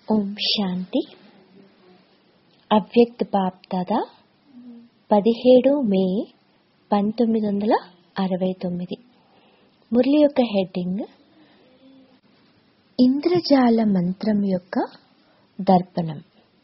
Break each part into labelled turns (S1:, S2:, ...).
S1: ఓం శాంతి. అవ్యక్త బాప్దాదా 17 మే 1969. మురళి యొక్క హెడ్డింగ్ ఇంద్రజాల మంత్రం యొక్క దర్పణం.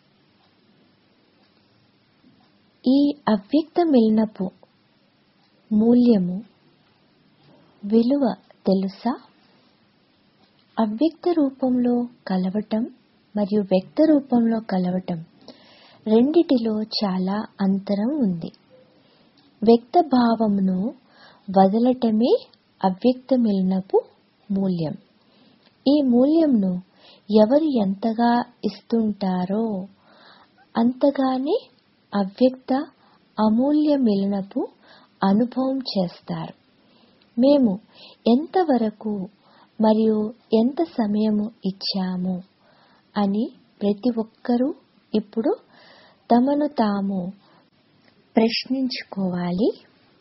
S1: ఈ అవ్యక్త మిలనపు మూల్యము విలువ తెలుసా? అవ్యక్త రూపంలో కలవటం మరియు వ్యక్త రూపంలో కలవటం రెండిటిలో చాలా అంతరం ఉంది. వ్యక్త భావమును వదలటమే అవ్యక్త మిలనపు మూల్యం. ఈ మూల్యంను ఎవరు ఎంతగా ఇస్తుంటారో అంతగానే అవ్యక్త అమూల్య మిలనపు అనుభవం చేస్తారు. మేము ఎంతవరకు మరియు ఎంత సమయము ఇచ్చాము అని ప్రతి ఒక్కరూ ఇప్పుడు తమను తాము ప్రశ్నించుకోవాలి.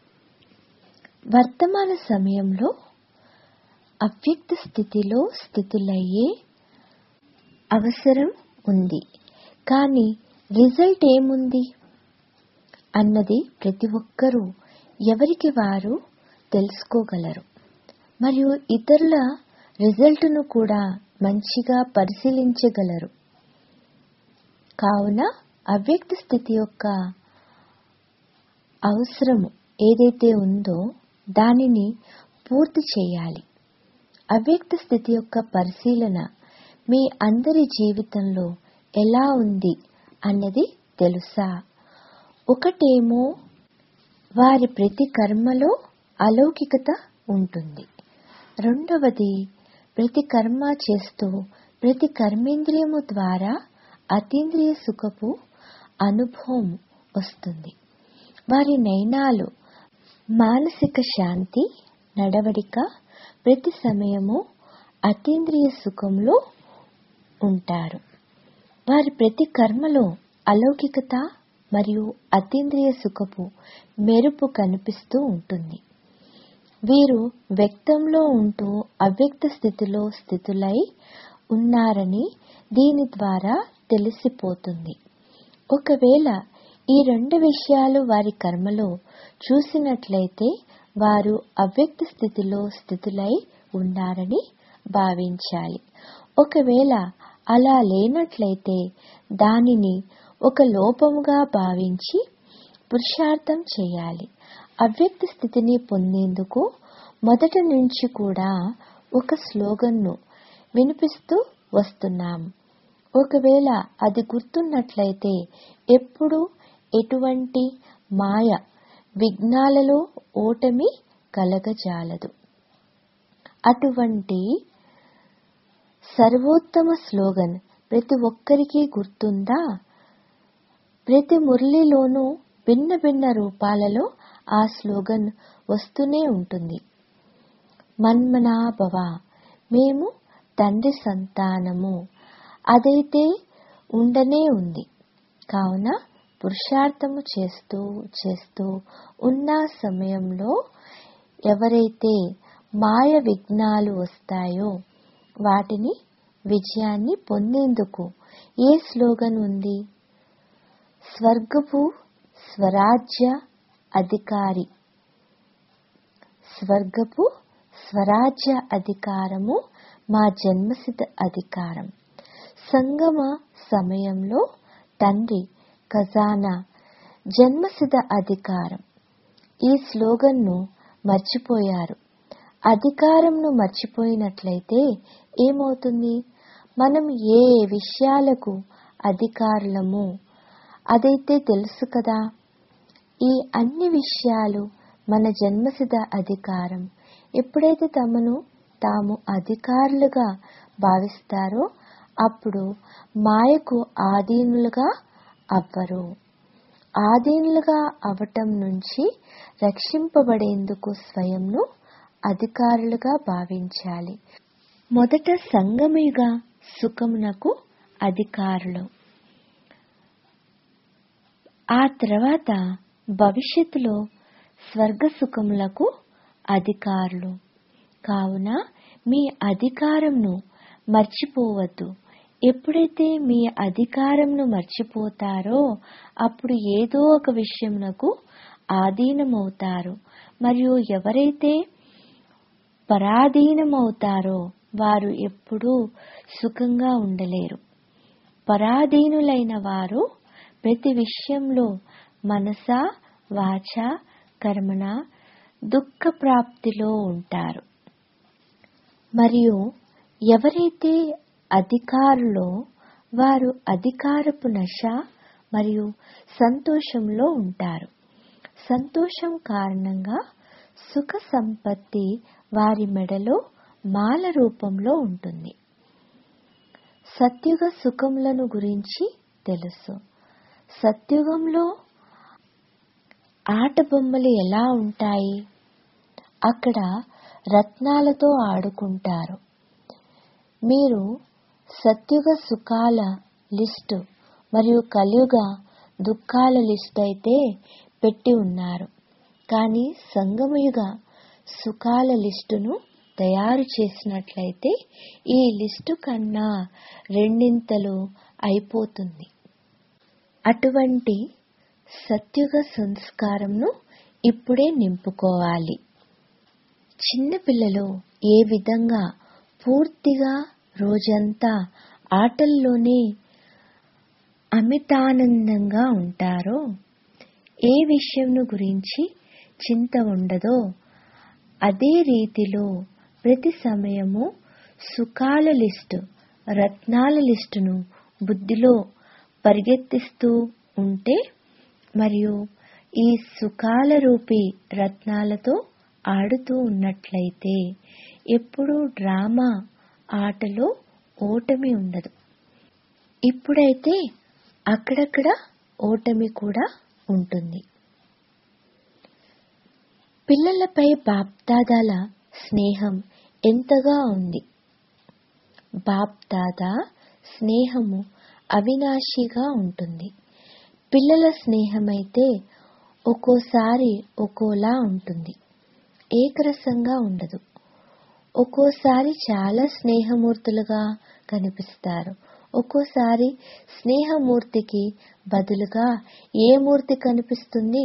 S1: వర్తమాన సమయంలో అవ్యక్త స్థితిలో స్థితులయ్యే అవసరం ఉంది, కానీ రిజల్ట్ ఏముంది అన్నది ప్రతి ఒక్కరూ ఎవరికి వారు తెలుసుకోగలరు మరియు ఇతరుల రిజల్ట్ను కూడా మంచిగా పరిశీలించగలరు. కావున అవ్యక్త స్థితి యొక్క అవసరము ఏదైతే ఉందో దానిని పూర్తి చేయాలి. అవ్యక్త స్థితి యొక్క పరిశీలన మీ అందరి జీవితంలో ఎలా ఉంది అన్నది తెలుసా? ఒకటేమో వారి ప్రతి కర్మలో అలౌకికత ఉంటుంది. రెండవది, ప్రతి కర్మ చేస్తూ ప్రతి కర్మేంద్రియము ద్వారా అతీంద్రియ సుఖపు అనుభవం వస్తుంది. వారి నయనాలు మానసిక శాంతి నడవడిక ప్రతి సమయము అతీంద్రియ సుఖంలో ఉంటారు. వారి ప్రతి కర్మలో అలౌకికత మరియు అతీంద్రియ సుఖపు మెరుపు కనిపిస్తూ ఉంటుంది. వీరు వ్యక్తంలో ఉంటూ అవ్యక్త స్థితిలో స్థితులై ఉన్నారని దీని ద్వారా తెలిసిపోతుంది. ఒకవేళ ఈ రెండు విషయాలు వారి కర్మలో చూసినట్లయితే వారు అవ్యక్త స్థితిలో స్థితులై ఉన్నారని భావించాలి. ఒకవేళ అలా లేనట్లయితే దానిని ఒక లోపముగా భావించి పురుషార్థం చేయాలి. అవ్యక్త స్థితిని పొందేందుకు మొదటి నుంచి కూడా ఒక స్లోగన్ను వినిపిస్తూ వస్తున్నాము. ఒకవేళ అది గుర్తున్నట్లయితే ఎప్పుడు ఎటువంటి మాయ విఘ్నాలలో ఓటమి కలగజాలదు. అటువంటి సర్వోత్తమ స్లోగన్ ప్రతి ఒక్కరికి గుర్తుందా? ప్రతి మురళిలోనూ భిన్న భిన్న రూపాలలో ఆ స్లోగన్ వస్తూనే ఉంటుంది. మన్మనా భవ, మేము తండ్రి సంతానము. అదైతే ఉండనే ఉంది. కావున పురుషార్థము చేస్తూ చేస్తూ ఉన్న సమయంలో ఎవరైతే మాయ విఘ్నాలు వస్తాయో వాటిని విజయాన్ని పొందేందుకు ఏ స్లోగన్ ఉంది? స్వర్గపు స్వరాజ్య అధికారి. స్వర్గపు స్వరాజ్య అధికారము మా జన్మసిద్ధ అధికారం. సంగమ సమయంలో తండ్రి ఖజానా జన్మసిద్ధ అధికారం. ఈ స్లోగన్ను మర్చిపోయారు. అధికారంను మర్చిపోయినట్లయితే ఏమవుతుంది? మనం ఏ విషయాలకు అధికారులము అదైతే తెలుసు కదా. ఈ అన్ని విషయాలు మన జన్మసిద్ధ అధికారం. ఎప్పుడైతే తమను తాము అధికారులుగా భావిస్తారో అప్పుడు మాయకు ఆధీనులుగా అవ్వరు. ఆధీనులుగా అవటం నుంచి రక్షింపబడేందుకు స్వయంను అధికారులుగా భావించాలి. మొదట సంగమయుగ సుఖమునకు అధికారులు, ఆ తర్వాత భవిష్యత్తులో స్వర్గ సుఖములకు అధికారులు. కావున మీ అధికారంను మర్చిపోవద్దు. ఎప్పుడైతే మీ అధికారంను మర్చిపోతారో అప్పుడు ఏదో ఒక విషయంకు ఆధీనమవుతారు. మరియు ఎవరైతే పరాధీనమవుతారో వారు ఎప్పుడూ సుఖంగా ఉండలేరు. పరాధీనులైన వారు ప్రతి విషయంలో మనస, వాచ, కర్మణ దుఃఖ ప్రాప్తిలో ఉంటారు. మరియు ఎవరైతే అధికారులో వారు అధికారపు నశ మరియు సంతోషంలో ఉంటారు. సంతోషం కారణంగా సుఖ సంపత్తి వారి మెడలో మాల రూపంలో ఉంటుంది. సత్యుగ సుఖములను గురించి తెలుసు. సత్యుగంలో ఆట బొమ్మలు ఎలా ఉంటాయి? అక్కడ రత్నాలతో ఆడుకుంటారు. మీరు సత్యుగ సుఖాల లిస్టు మరియు కలియుగ దుఃఖాల లిస్ట్ అయితే పెట్టి ఉన్నారు. కానీ సంగమయుగ సుఖాల లిస్టును తయారు చేసినట్లయితే ఈ లిస్టు కన్నా రెండింతలు అయిపోతుంది. అటువంటి సత్యుగ సంస్కారంను ఇప్పుడే నింపుకోవాలి. చిన్నపిల్లలు ఏ విధంగా పూర్తిగా రోజంతా ఆటల్లోనే అమితానందంగా ఉంటారో, ఏ విషయంను గురించి చింత ఉండదో, అదే రీతిలో ప్రతి సమయము సుఖాల లిస్టు, రత్నాల లిస్టును బుద్ధిలో పరిగెత్తిస్తూ ఉంటే మరియు ఈ సుఖాల రూపీ రత్నాలతో ఆడుతూ ఉన్నట్లయితే ఎప్పుడూ డ్రామా ఆటలో ఓటమి ఉండదు. ఇప్పుడైతే అక్కడక్కడ ఓటమి కూడా ఉంటుంది. పిల్లలపై బాప్దాదాల స్నేహం ఎంతగా ఉంది. బాప్దాదా స్నేహము అవినాశిగా ఉంటుంది. పిల్లల స్నేహమైతే ఒక్కోసారి ఒక్కోలా ఉంటుంది, ఏకరసంగా ఉండదు. ఒక్కోసారి చాలా స్నేహమూర్తులుగా కనిపిస్తారు. ఒక్కోసారి స్నేహమూర్తికి బదులుగా ఏ మూర్తి కనిపిస్తుంది?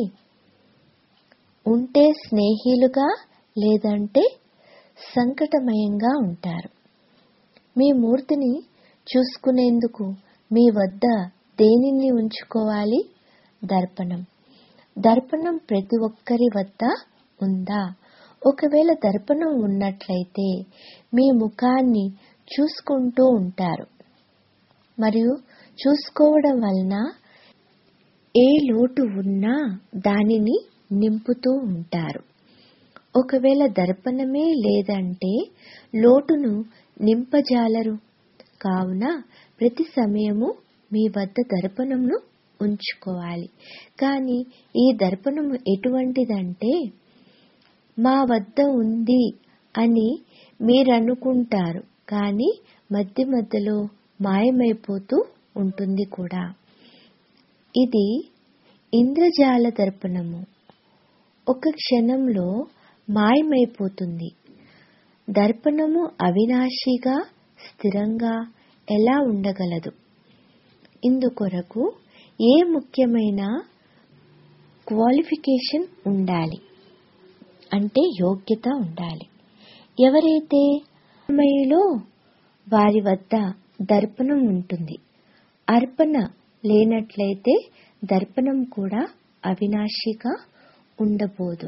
S1: ఉంటే స్నేహిలుగా, లేదంటే సంకటమయంగా ఉంటారు. మీ మూర్తిని చూసుకునేందుకు మీ వద్ద దేనిని ఉంచుకోవాలి? దర్పణం. దర్పణం ప్రతి ఒక్కరి వద్ద ఉందా? ఒకవేళ దర్పణం ఉన్నట్లయితే మీ ముఖాన్ని చూసుకుంటూ ఉంటారు మరియు చూసుకోవడం వలన ఏ లోటు ఉన్నా దానిని నింపుతూ ఉంటారు. ఒకవేళ దర్పణమే లేదంటే లోటును నింపజాలరు. కావున ప్రతి సమయము మీ వద్ద దర్పణంను ఉంచుకోవాలి. కానీ ఈ దర్పణము ఎటువంటిదంటే మా వద్ద ఉంది అని మీరనుకుంటారు, కానీ మధ్య మధ్యలో మాయమైపోతూ ఉంటుంది కూడా. ఇది ఇంద్రజాల దర్పణము. ఒక క్షణంలో మాయమైపోతుంది. దర్పణము అవినాశిగా స్థిరంగా ఎలా ఉండగలదు? ఇందుకొరకు ఏ ముఖ్యమైన క్వాలిఫికేషన్ ఉండాలి అంటే యోగ్యత ఉండాలి. ఎవరైతే సమయంలో వారి వద్ద దర్పణం ఉంటుంది. అర్పణ లేనట్లయితే దర్పణం కూడా అవినాశిగా ఉండబోదు.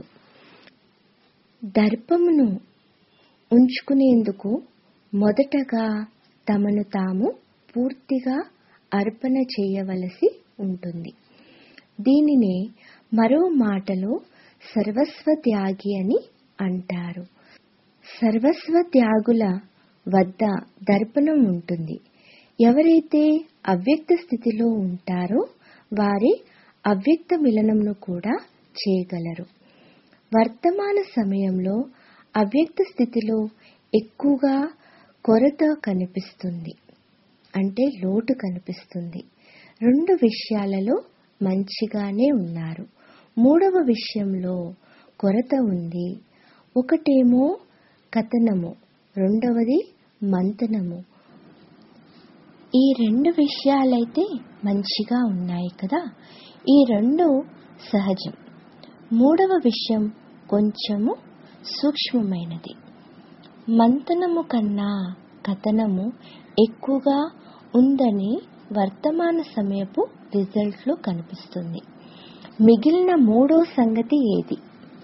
S1: దర్పమును ఉంచుకునేందుకు మొదటగా తమను తాము పూర్తిగా అర్పణ చేయవలసి ఉంటుంది. దీనినే మరో మాటలో సర్వస్వ త్యాగి అని అంటారు. సర్వస్వ త్యాగుల వద్ద దర్పణం ఉంటుంది. ఎవరైతే అవ్యక్త స్థితిలో ఉంటారో వారి అవ్యక్త మిలనంను కూడా చేయగలరు. వర్తమాన సమయంలో అవ్యక్త స్థితిలో ఎక్కువగా కొరత కనిపిస్తుంది, అంటే లోటు కనిపిస్తుంది. 2 విషయాలలో మంచిగానే ఉన్నారు, 3వ విషయంలో కొరత ఉంది. ఒకటేమో కథనము, రెండవది మంతనము. ఈ రెండు విషయాలైతే మంచిగా ఉన్నాయి కదా. ఈ రెండు సహజం. మూడవ విషయం కొంచెము సూక్ష్మమైనది. మంతనము కన్నా కథనము ఎక్కువగా ఉందని వర్తమాన సమయపు రిజల్ట్లో కనిపిస్తుంది. మిగిలిన మూడో సంగతి ఏది?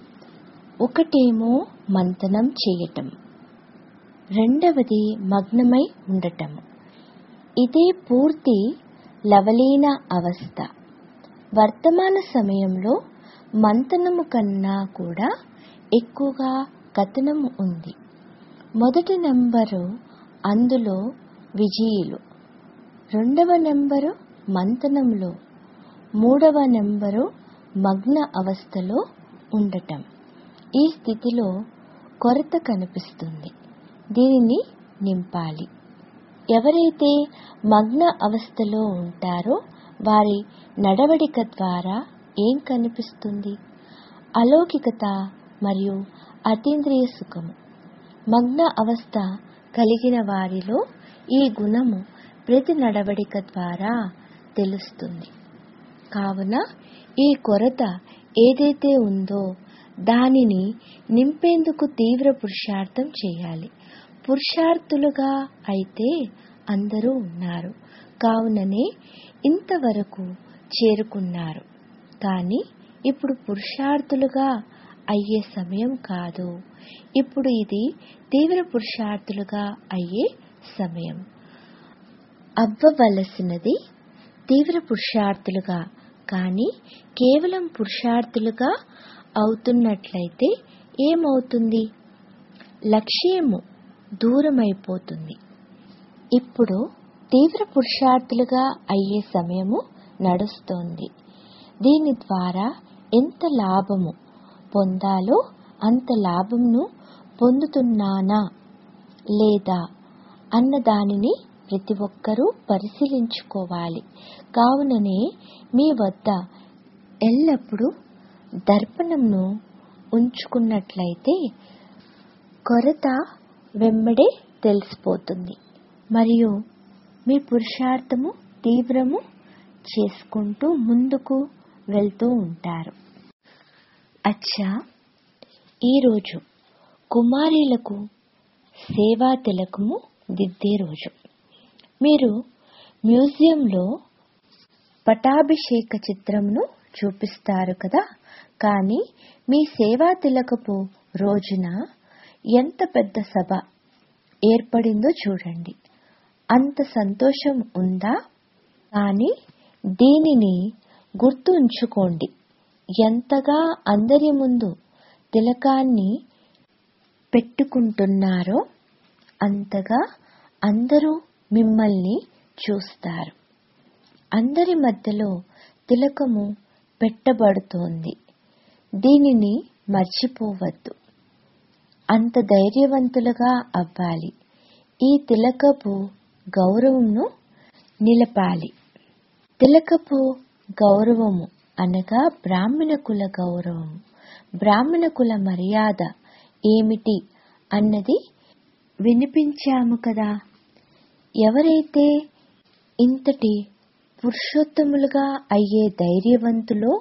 S1: ఒకటేమో మంతనం చేయటం, రెండవది మగ్నమై ఉండటం. ఇదే పూర్తి లవలీన అవస్థ. వర్తమాన సమయంలో మంతనము కన్నా కూడా ఎక్కువగా కథనము ఉంది. మొదటి నెంబరు అందులో విజయులు, రెండవ నెంబరు మంతనంలో, మూడవ నెంబరు మగ్న అవస్థలో ఉండటం. ఈ స్థితిలో కొరత కనిపిస్తుంది. దీనిని నింపాలి. ఎవరైతే మగ్న అవస్థలో ఉంటారో వారి నడవడిక ద్వారా ఏం కనిపిస్తుంది? అలౌకికత మరియు అతీంద్రియ సుఖము. మగ్న అవస్థ కలిగిన వారిలో ఈ గుణము ప్రతి నడవడిక ద్వారా తెలుస్తుంది. కావున ఈ కొరత ఏదైతే ఉందో దానిని నింపేందుకు తీవ్ర పురుషార్థం చేయాలి. పురుషార్థులుగా అయితే అందరూ ఉన్నారు, కావుననే ఇంతవరకు చేరుకున్నారు. కానీ ఇప్పుడు పురుషార్థులుగా అయ్యే సమయం కాదు. ఇప్పుడు ఇది తీవ్ర పురుషార్థులుగా అయ్యే సమయం. అవ్వవలసినది తీవ్ర పురుషార్థులుగా. కానీ కేవలం పురుషార్థులుగా అవుతున్నట్లయితే ఏమవుతుంది? లక్ష్యము దూరమైపోతుంది. ఇప్పుడు తీవ్ర పురుషార్థులుగా అయ్యే సమయము నడుస్తోంది. దీని ద్వారా ఎంత లాభము పొందాలో అంత లాభంను పొందుతున్నానా లేదా అన్న దానిని ప్రతి ఒక్కరూ పరిశీలించుకోవాలి. కావుననే మీ వద్ద ఎల్లప్పుడూ దర్పణంను ఉంచుకున్నట్లయితే కొరత వెంబడే తెలిసిపోతుంది మరియు మీ పురుషార్థము తీవ్రము చేసుకుంటూ ముందుకు వెళ్తూ ఉంటారు. అచ్చా, ఈరోజు కుమారీలకు సేవా తిలకము దిద్దే రోజు. మీరు మ్యూజియంలో పటాభిషేక చిత్రంను చూపిస్తారు కదా. కానీ మీ సేవా తిలకపు రోజున ఎంత పెద్ద సభ ఏర్పడిందో చూడండి. అంత సంతోషం ఉందా? కానీ దీనిని గుర్తు ఉంచుకోండి. ఎంతగా అందరి ముందు తిలకాన్ని పెట్టుకుంటున్నారో అంతగా అందరూ మిమ్మల్ని చూస్తారు. అందరి మధ్యలో తిలకము పెట్టబడుతోంది. దీనిని మర్చిపోవద్దు. అంత ధైర్యవంతులుగా అవ్వాలి. ఈ తిలకపు గౌరవమును నిలపాలి. తిలకపు గౌరవము అనగా బ్రాహ్మణ కుల గౌరవము. బ్రాహ్మణ కుల మర్యాద ఏమిటి అన్నది వినిపించాము కదా. ఎవరైతే ఇంతటి పురుషోత్తములుగా అయ్యే ధైర్యవంతులో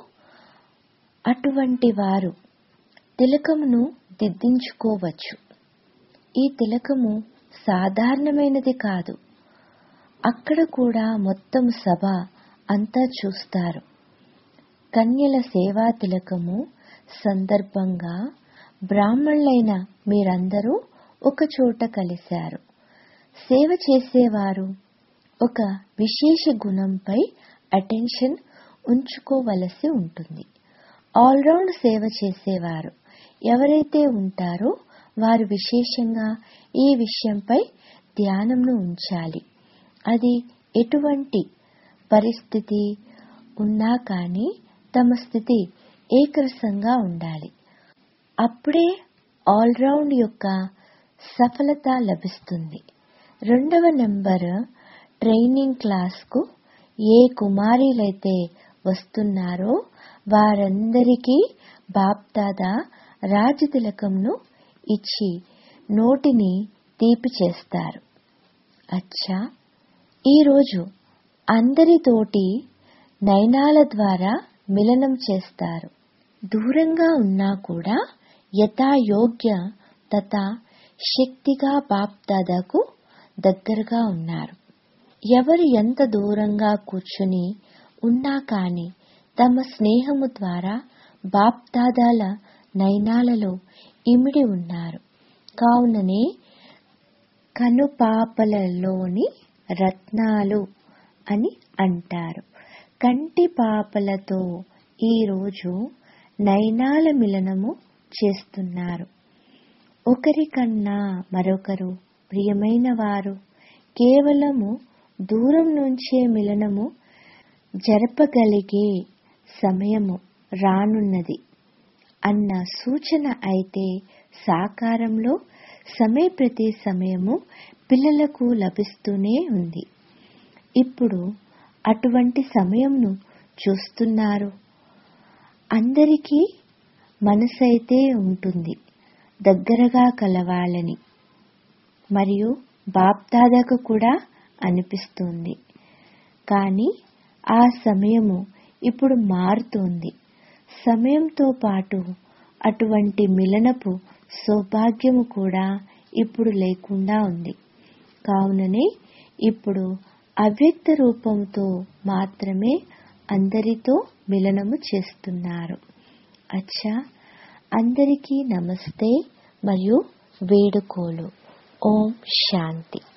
S1: అటువంటి వారు తిలకమును దిద్దించుకోవచ్చు. ఈ తిలకము సాధారణమైనది కాదు. అక్కడ కూడా మొత్తం సభ అంతా చూస్తారు. కన్యల సేవా తిలకము సందర్భంగా బ్రాహ్మణులైన మీరందరూ ఒక చోట కలిశారు. సేవ చేసేవారు ఒక విశేష గుణంపై అటెన్షన్ ఉంచుకోవలసి ఉంటుంది. ఆల్రౌండ్ సేవ చేసేవారు ఎవరైతే ఉంటారో వారు విశేషంగా ఈ విషయంపై ధ్యానంను ఉంచాలి. అది ఎటువంటి పరిస్థితి ఉన్నా కానీ తమ స్థితి ఏకరసంగా ఉండాలి. అప్పుడే ఆల్రౌండ్ యొక్క సఫలత లభిస్తుంది. రెండవ నెంబర్ ట్రైనింగ్ క్లాస్కు ఏ కుమారీలైతే వస్తున్నారో వారందరికీ బాప్దాదా రాజతిలకంను ఇచ్చి నోటిని తీపి చేస్తారు. అచ్చా, ఈరోజు అందరితోటి నయనాల ద్వారా మిలనం చేస్తారు. దూరంగా ఉన్నా కూడా యథాయోగ్య తథా శక్తిగా బాప్ దాదాకు దగ్గరగా ఉన్నారు. ఎవరు ఎంత దూరంగా కూర్చుని ఉన్నా కాని తమ స్నేహము ద్వారా బాప్ దాదాల నయనాలలో ఇమిడి ఉన్నారు. కావుననే కనుపాపలలోని రత్నాలు అని అంటారు. కంటి పాపలతో ఈరోజు నయనాల మిలనము చేస్తున్నారు. ఒకరికన్నా మరొకరు ప్రియమైన వారు కేవలము దూరం నుంచే మిలనము జరపగలిగే సమయము రానున్నది అన్న సూచన అయితే సాకారంలో ప్రతి సమయము పిల్లలకు లభిస్తూనే ఉంది. ఇప్పుడు అటువంటి సమయంను చూస్తున్నారు. అందరికీ మనసైతే ఉంటుంది దగ్గరగా కలవాలని, మరియు బాప్దాదాకు కూడా అనిపిస్తుంది. కానీ ఆ సమయము ఇప్పుడు మారుతోంది. సమయంతో పాటు అటువంటి మిలనపు సౌభాగ్యము కూడా ఇప్పుడు లేకుండా ఉంది. కావుననే ఇప్పుడు అవ్యక్త రూపంతో మాత్రమే అందరితో మిలనము చేస్తున్నారు. అచ్చా, అందరికీ నమస్తే మరియు వేడుకోలు. ఓం శాంతి.